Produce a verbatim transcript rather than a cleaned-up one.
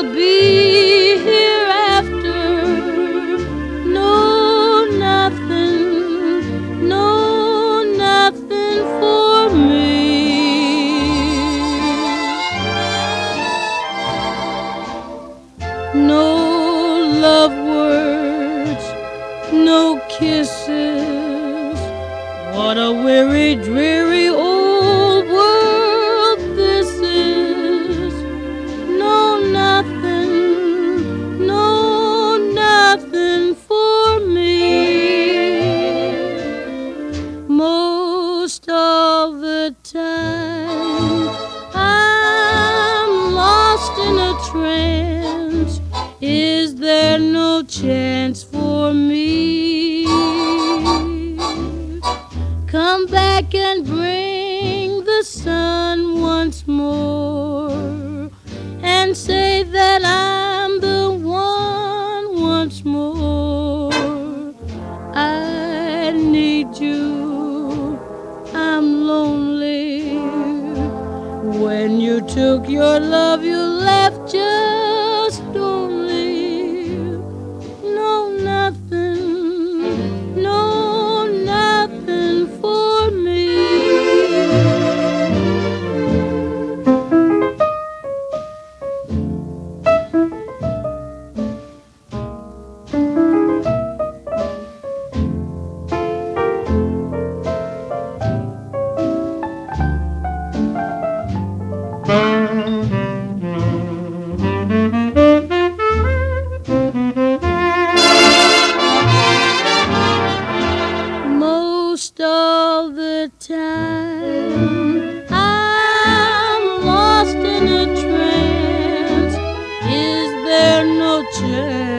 be hereafter. No, nothing, no, nothing for me. No love words, no kisses. What a weary, dreary old world this is. No, nothing, no, nothing for me. Most of the time I'm lost in a trance. Is there no chance for me? Come back and bring the sun once more, and say that I'm the one once more. I need you, I'm lonely. When you took your love, you left just lonely. No, nothing, no, nothing for me. Most of the time I'm lost in a trance. Is there no chance